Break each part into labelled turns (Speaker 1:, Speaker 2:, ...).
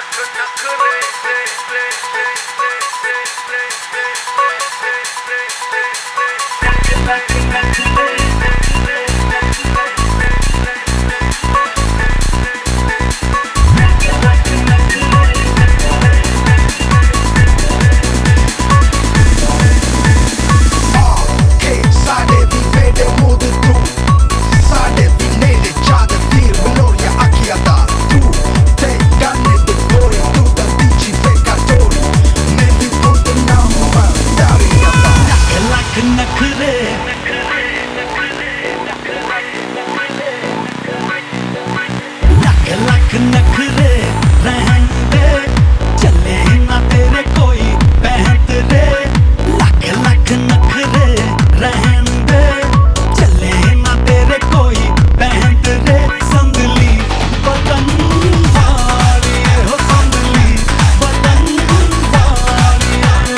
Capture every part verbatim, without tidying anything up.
Speaker 1: नखरे रहन दे, चले ना तेरे कोई बहत रे। लख लख नखरे रहन दे, चले ना तेरे कोई बहत रे। संदली बदन वाली हो, संदली बदन वाली।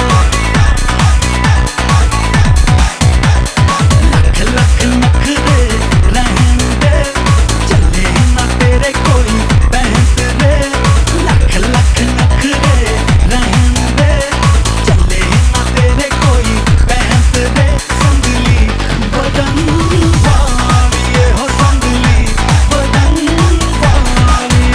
Speaker 1: लख लख नखरे रहन दे, चले ना तेरे कोई बहत रे। लख लख नखरे रहन दे, चले ना तेरे कोई बहत रे। संदली बदन वाली हो, संदली बदन वाली।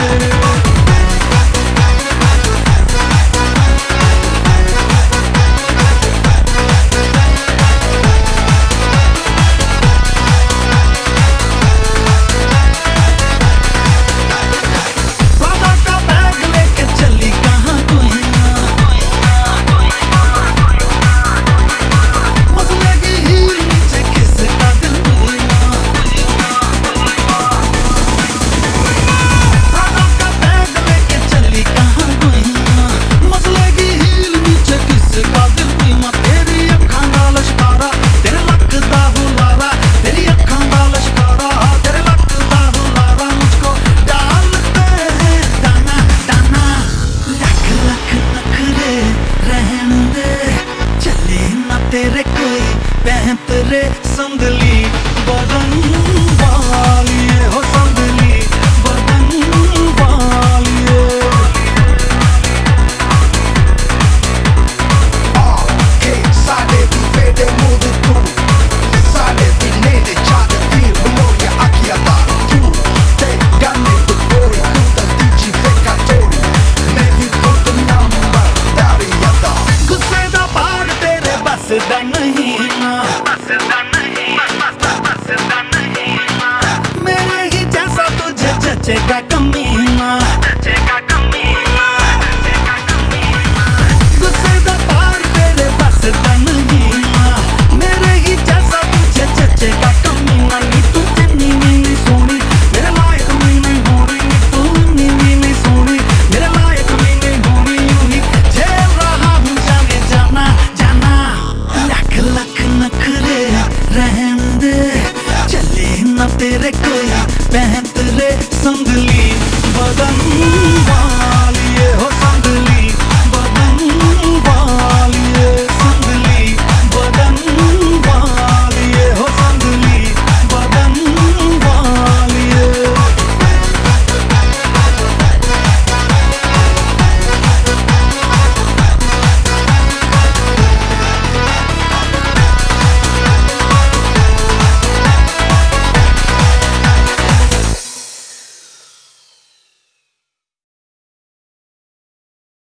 Speaker 1: बाबा का बैग लेके चली कहाँ दुनिया, मसलेगी हीर नीचे किसका दिल दुनिया। बाबा का बैग लेके चली कहाँ दुनिया, मसलेगी हीर नीचे किसका दिल दुनिया। तेरी अखां दा लश्कारा, तेरे लक दा हुलारा, तेरी अखां दा लश्कारा, तेरे लक दा हुलारा। मुझको डालते हैं दाना दाना। लख लख नखरे रहन दे, चले ना तेरे कोई बहत रे। संदली बदन वाली हो, संदली बदन वाली।
Speaker 2: Che sale di vede modo tu, sale di nede c'ha da dir memoria a chi ha dato tu. Te ganni tu fuori, tu da dici peccatori, me vi porto number dari a da.
Speaker 1: गुस्से दा बाग तेरे बस दा नहीं ना, मेरे ही जैसा तुझे जचेगा कमीना। गुस्से दा बाग तेरे बस दा नहीं ना, मेरे ही जैसा तुझे जचेगा कमीना। नी तू जिन्नी भी नहीं सोनी, मेरे लायक भी नहीं होनी। नी तू इन्नी भी नहीं सोनी, मेरे लायक भी नहीं होनी। यूं ही झेल रहा हूँ जाने जाना जाना। लख लख नखरे रहन दे, चले ना तेरे कोई बहत रे। संदली बदन